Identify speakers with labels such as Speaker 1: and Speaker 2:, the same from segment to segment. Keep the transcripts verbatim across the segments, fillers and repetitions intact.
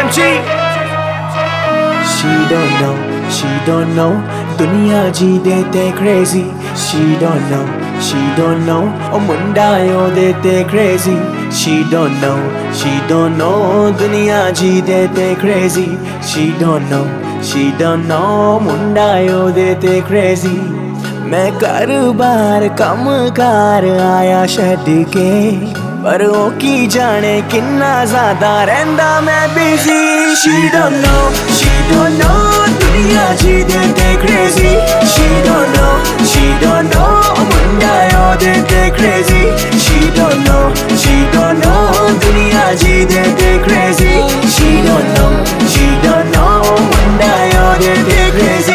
Speaker 1: G.
Speaker 2: She don't know, she don't know, दुनिया जी देते crazy. She don't know, she don't know, ओ मुंडा यो देते crazy. She don't know, she don't know, दुनिया जी देते crazy. She don't know, she don't know, मुंडा यो देते crazy. मैं घर बार कम car आया छड्ड के, पर ओ की जाने किन्ना ज़्यादा रहिंदा मैं busy. She don't know, she don't know, दुनिया जी देते crazy. She don't know, she don't know, मुंडा यो देते crazy. She don't know, she don't know, दुनिया जी देते crazy. She don't know, she don't know, मुंडा यो देते crazy.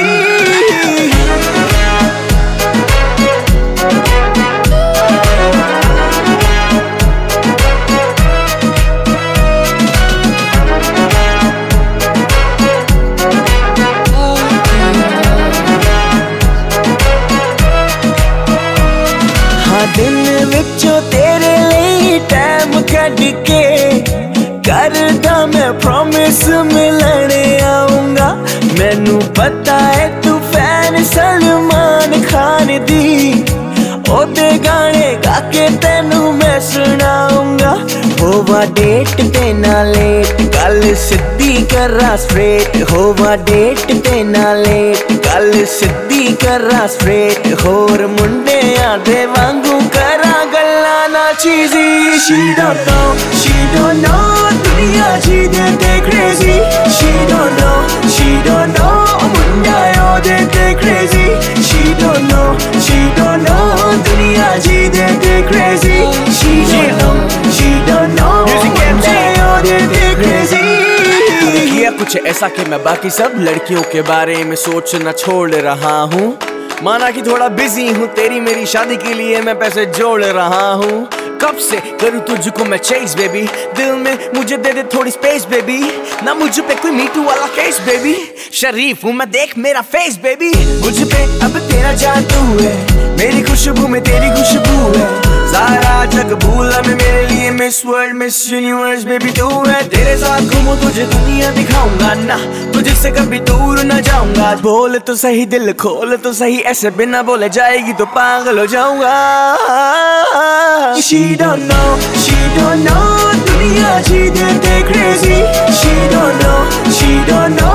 Speaker 2: दिन विचों तेरे लिए टाइम कढ़ के करदा मैं प्रॉमिस मिलने आऊंगा. मैनू पता है तू फैन सलमान खान दी, ओदे गाने गा के तेनू मैं सुनाऊंगा. होवा डेट ते ना लेट, गल सिद्धी करा स्ट्रेट. होवा डेट ते ना लेट, गल सिद्धी करा स्ट्रेट. होर मुंडे आदे वांगू करा गल्ला ना चीज़ी. She don't know, she don't know, दुनिया जी देते crazy. She don't know, she don't know, मुंडा यो देते crazy. She don't know, she don't know, दुनिया जी देते crazy. She don't know, she don't know, मुंडा यो देते crazy.
Speaker 1: किया कुछ ऐसा कि मैं बाकी सब लड़कियों के बारे में सोचना छोड़ रहा हूँ. माना कि थोड़ा बिजी हूँ, तेरी मेरी शादी के लिए मैं पैसे जोड़ रहा हूँ. कब से करूँ तुझको मैं चेस बेबी, दिल में मुझे दे दे थोड़ी स्पेस बेबी. ना मुझ पे कोई मीटू वाला केस बेबी, शरीफ हूँ मैं देख मेरा फेस बेबी. मुझ पे अब तेरा जादू है, मेरी खुशबू में तेरी खुशबू है. सारा जग भूला मैं, मेरे लिए Miss World Miss Universe baby तू है. तेरे साथ घूमूं तुझे दुनिया दिखाऊंगा ना, तुझसे कभी दूर न जाऊंगा. बोल तो सही दिल खोल तो सही, ऐसे बिना बोले जाएगी तो पागल हो जाऊंगा.
Speaker 2: She don't know, she don't know, दुनिया जी देते crazy. She don't know, she don't know,